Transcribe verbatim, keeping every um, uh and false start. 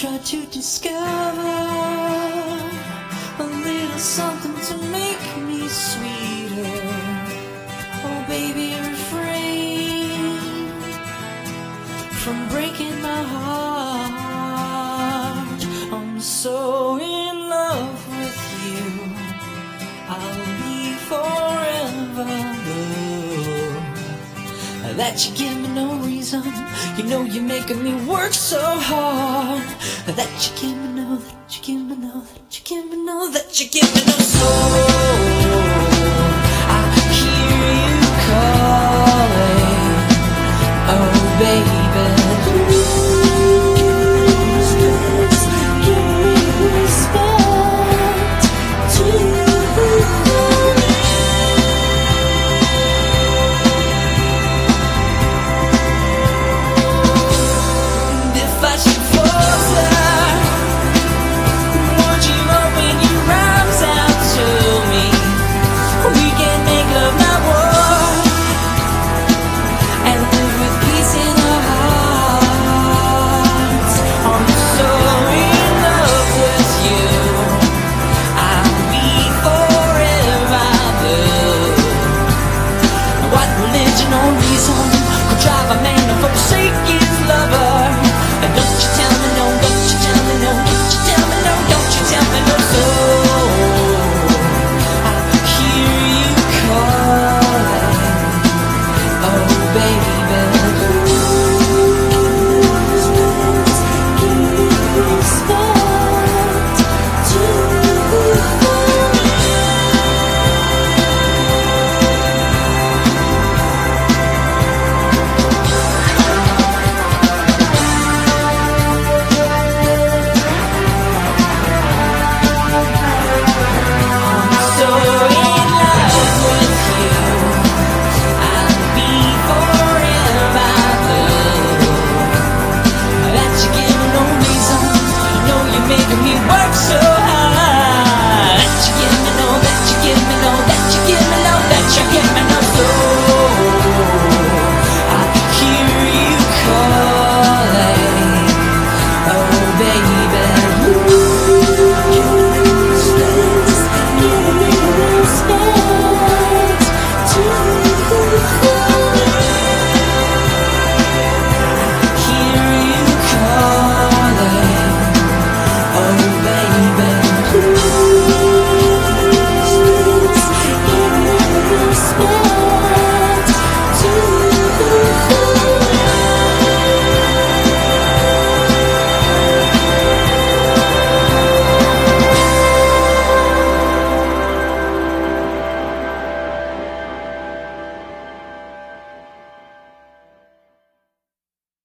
try to discover a little something to make me sweeter. Oh baby, refrain from breaking my heart. I'm so in love with you, I'll be forever love. That you give me no reason, you know you're making me work so hard. That you give me no, that you give me no, that you give me no, that you give me no soul. I hear you calling, oh baby, lose this, give me respect to no reason.